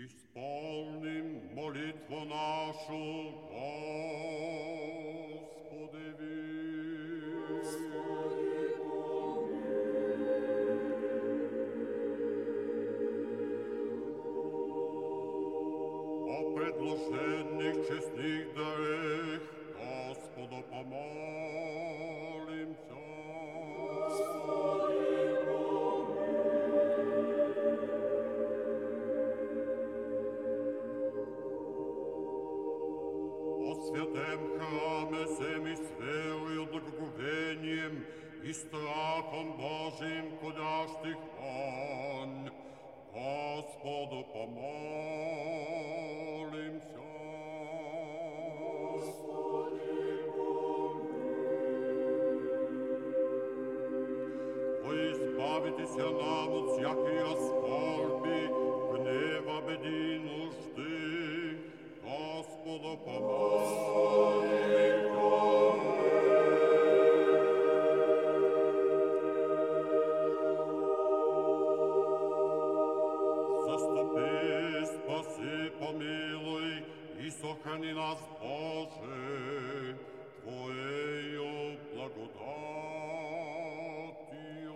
Исполним молитву нашу, Господи, о предложенных честных дарах Господу помолимся. О святем храме семи с верою, благоговением и страхом Божиим кудящих вон, Господу помолимся. О избавитеся нам от всякой скорби, гнева, беды и нужды, Господу помолимся. Заступи, спаси, помилуй и сохрани нас, Боже, Твоею благодатью.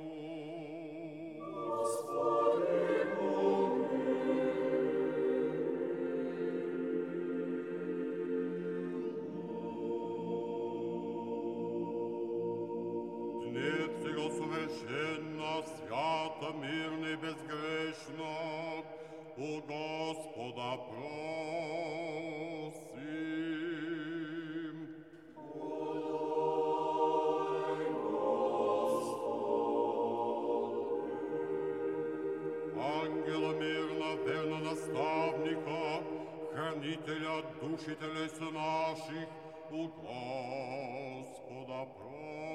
Днес сего совершенно, свято, мирно и безгрешно у Господа просим. Ангела мирно, верно наставника, хранителя души телес наших, у Господа просим.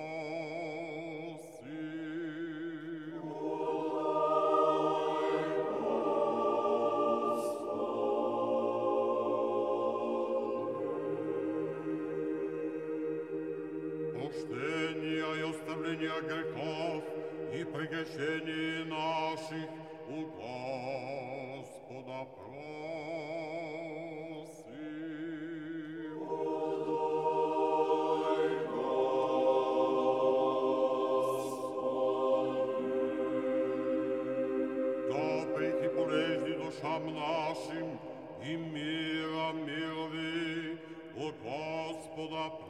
Прощения и оставления грехов и прегрешений наших у Господа просим. Добрых и полезных душам нашим и мира мирови у Господа просим.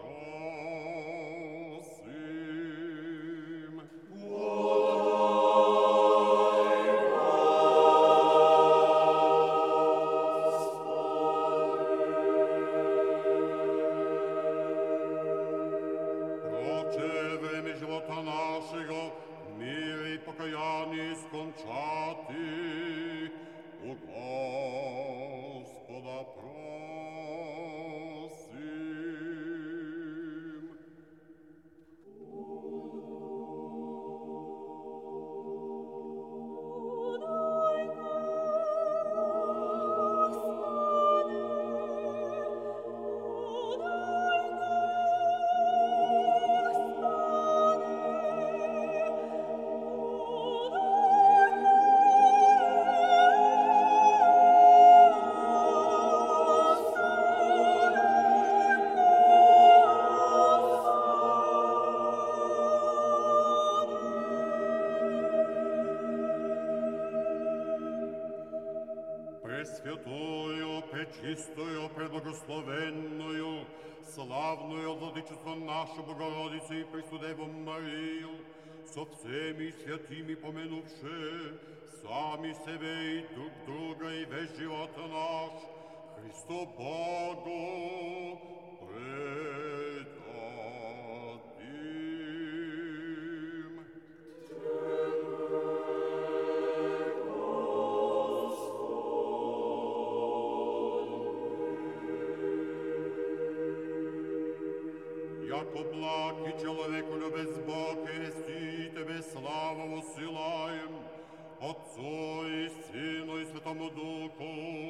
Проче время живота нашего, мир и покаяние скончати у Господа просим. Пресвятую, пречистую, преблагословенную, славную владычицу нашу Богородицу и Преснодеву Марию, со всеми святыми помянувши сами себе и друг друга и весь живот наш, Христу Богу предадим. Яко благ и человеку любец Бог, и нести Тебе славу усылаем, Отцу и Сыну и Святому Духу,